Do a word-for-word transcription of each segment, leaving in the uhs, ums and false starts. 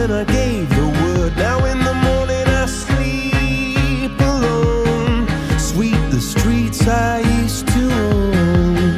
when I gave the word. Now in the morning I sleep alone. Sweep the streets I used to own.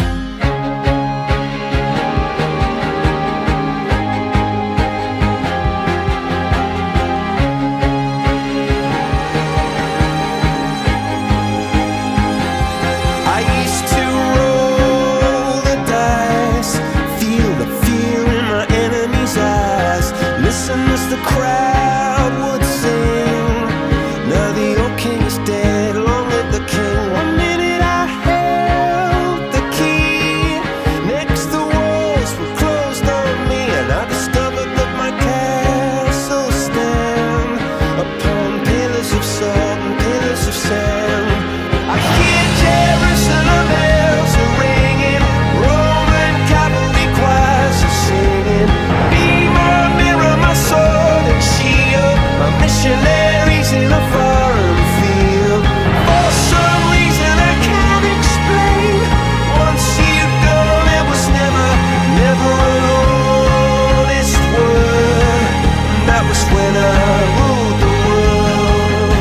I used to roll the dice, feel the fear in my enemy's eyes, listen as the crowd would sing. Now the old king is dead, long live the king. One minute I held the key, next the walls were closed on me, and I discovered that my castle stand upon pillars of salt and pillars of sand. I hear Jerusalem bells are ringing, Roman cavalry choirs are singing. Be my mirror, my sword and shield, my missionaries in a foreign field. For some reason I can't explain, once you've gone it was never, never an honest word. And that was when I ruled the world.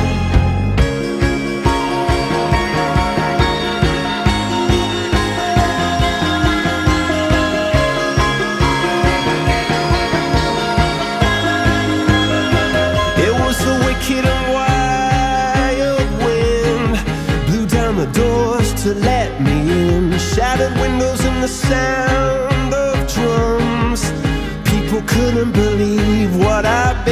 It was the wicked and wild wind, blew down the doors to let me in, shattered windows and the sound of drums. People couldn't believe what I'd